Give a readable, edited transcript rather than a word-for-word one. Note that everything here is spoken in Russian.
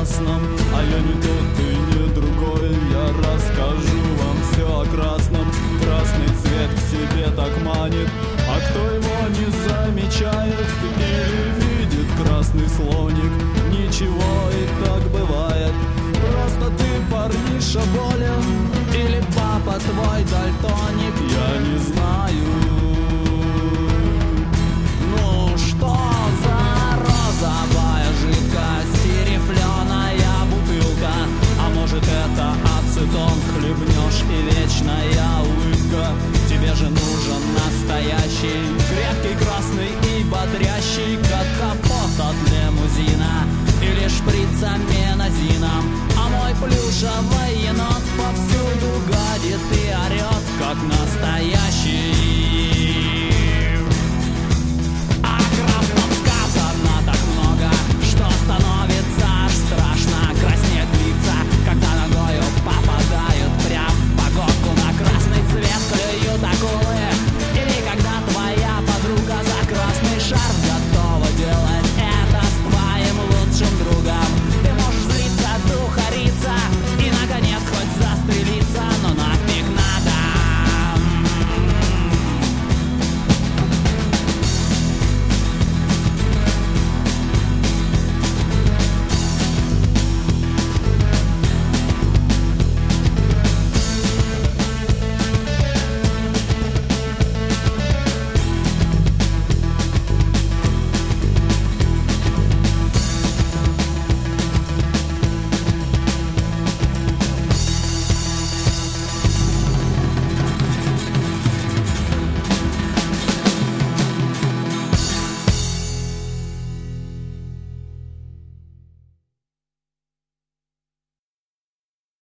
красном. А я не тот, ты не другой, я расскажу вам все о красном. Красный цвет к себе так манит, а кто его не замечает или видит красный слоник, ничего и так бывает. Просто ты, парниша, болен, или папа твой дальтоник, я не знаю. Ну что за розовая жидкость и рифленая бутылка? А может это ацетон, хлебнешь и вечная улыбка? Тебе же нужен настоящий, крепкий, красный и бодрящий, как капот от лимузина или шприц аменазином. А мой плюшевый